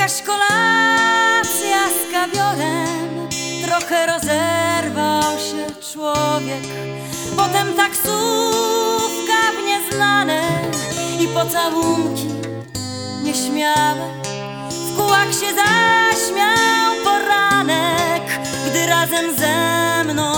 Jakaś kolacja z kawiorem, trochę rozerwał się człowiek. Potem taksówka w nieznane i pocałunki nieśmiałe. W kółach się zaśmiał poranek, gdy razem ze mną